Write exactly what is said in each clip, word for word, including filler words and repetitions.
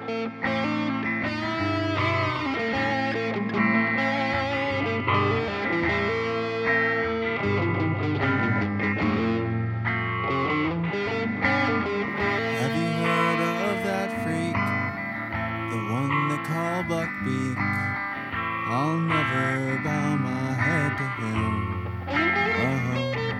Have you heard of that freak? The one they call Buckbeak. I'll never bow my head to him. Oh,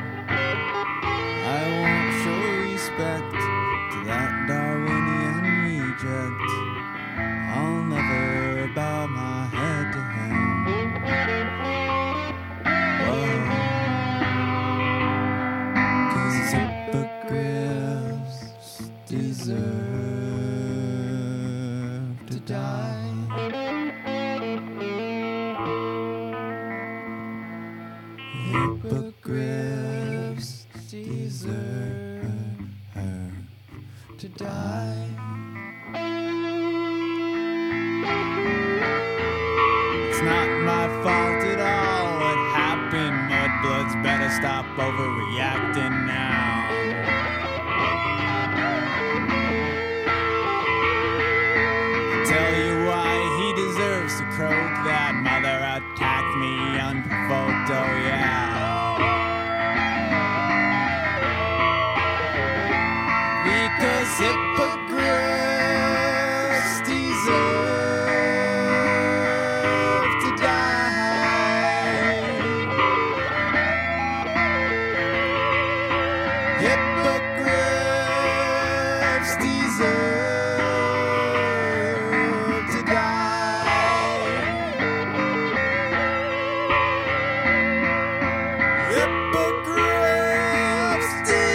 I won't show respect to that Darwinian reject. I'll never bow my head to him. Whoa. 'Cause hypocrites deserve to die. Hypocrites deserve to die. It's not my fault at all. It happened. Mudbloods better stop overreacting now. Tell you why he deserves to croak. That mother attacked me unprovoked. Oh yeah. Because hypocrites deserve to die. Hypocrites deserve to die. Hypocrites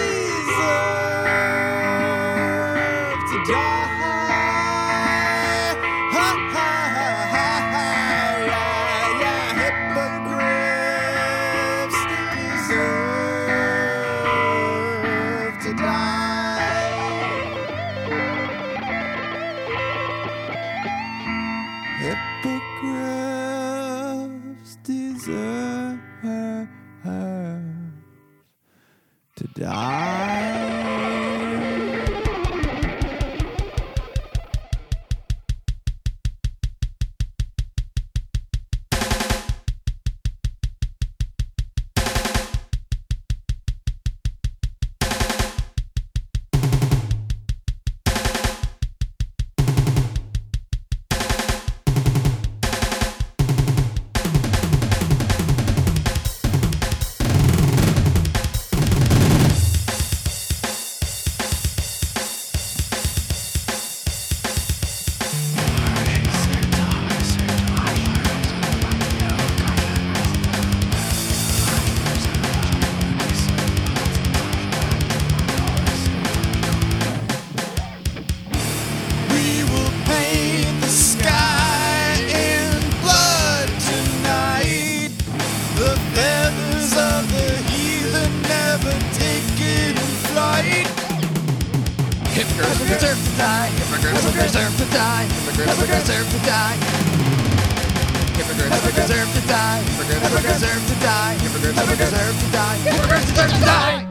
deserve to die. Ha, ha, ha, ha, ha. Yeah, yeah. Hypocrites deserve to die. Hypocrites deserve to die. We will paint the sky in blood tonight. The feathers of the heathen never taken flight. Hypocrites deserve to die. Hypocrites deserve to die. Hypocrites deserve to die. Hypocrites deserve to die. Hypocrites deserve to die. Hypocrites deserve to die. Hypocrites deserve to die.